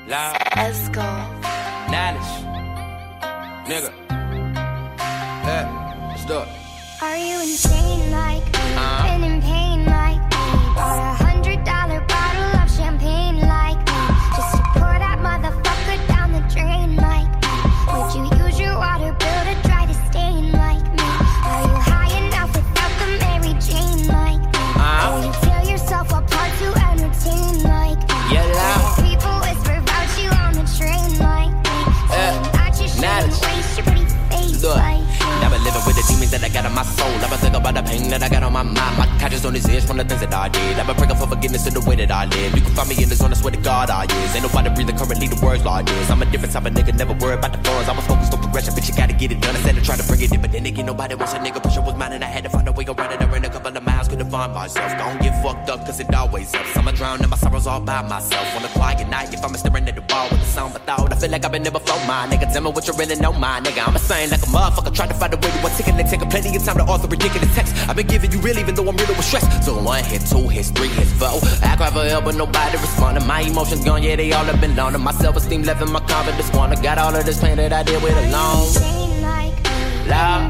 Loud. Let's go. Knowledge. Nigga. Yeah, let's do it. Are you insane like me? Been in pain like me? Bought $100 bottle of champagne like me? Just to pour that motherfucker down the drain like me? Would you use your water bill to try to stain like me? Are you high enough without the Mary Jane like me? Will you tear yourself apart to entertain like me? Yeah, loud. People whisper about you on the train like me? Saying that you shouldn't waste your pretty face like me? Never living with the demons that I got on my soul. Never think about the pain that I got on my mind. My conscience on this edge from the things that I did. Never praying for forgiveness in the way that I live. You can find me in the zone, I swear to God I is. Ain't nobody breathing currently the words like this. I'm a different type of nigga, never worry about the funds. I was focused on progression, but you gotta get it done. Instead of trying to bring it in, but then again, nobody wants a nigga. Pressure was mine and I had to find a way around it. I ran a couple of miles, couldn't find myself. Don't get fucked up, cause it always helps. I'ma drown in my sorrows all by myself. On a quiet night, if I'm staring at the wall with the sound of thought, I feel like I've been there before, my nigga. Tell me what you really know, my nigga. I'm a saying like a motherfucker, trying to find a way to one ticket. They taking plenty of time to author ridiculous text. I've been giving you real, even though I'm riddled with stress. So 1 hit, 2 hits, 3 hits, 4. I cry for help, but nobody responding. My emotions gone, yeah, they all have been loaned. My self-esteem left and my confidence gone. I got all of this pain that I did with alone. Loud.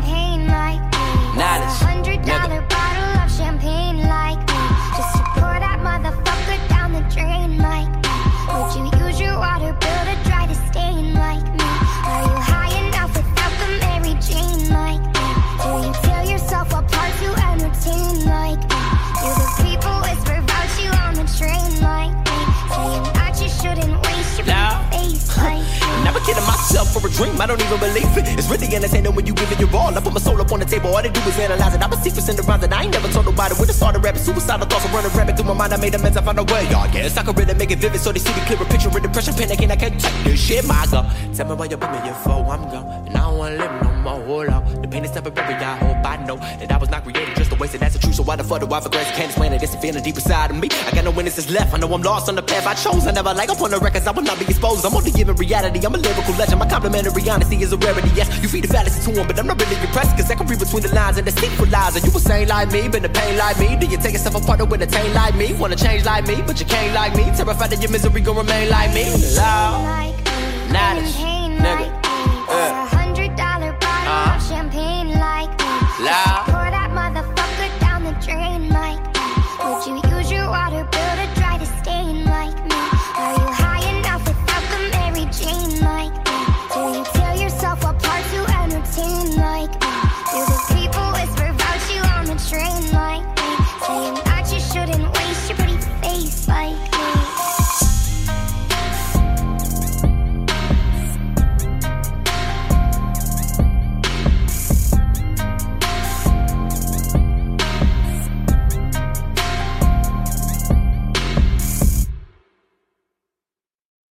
Knowledge. $100 bottle of champagne like me? Just to pour that motherfucker down the drain like me? Would you use your water bill to try to stain like me? Are you high enough without the Mary Jane like me? Do you tear yourself apart to entertain like me? Do the people whisper about you on the train like me? Saying that you shouldn't waste your face like me? Never kidding myself for a dream, I don't even believe it. It's really entertaining when you give it your all. I put my soul up on the table, all they do is analyze it. I'm a secret in the rounds that I ain't never told nobody. When I started rapping, suicidal thoughts are running rampant through my mind. I made amends, I found a way. I guess I could really make it vivid so they see the clearer picture. In depression, panicking, I can't take this shit, my God. Tell me why you put me in for, I'm gone. And I don't wanna live no more, hold on. The pain is temporary, I hope I know that I was not created just to waste it, that's the truth. So why the fuck do I progress? Can't explain it, it's a feeling deep inside of me. I got no witnesses left, I know I'm lost on the path I chose. I never like up on the records, I will not be exposed. I'm only giving reality, I'm a lyrical legend. My complimentary honesty is a rarity, yes. You feed the fallacy to him, but I'm not really impressed. Cause I can read between the lines and the secret lies. And you were sane like me, been the pain like me. Do you take yourself apart or entertain like me? Wanna change like me, but you can't like me. Terrified that your misery gon' remain like me. Loud. Knowledge. Nigga.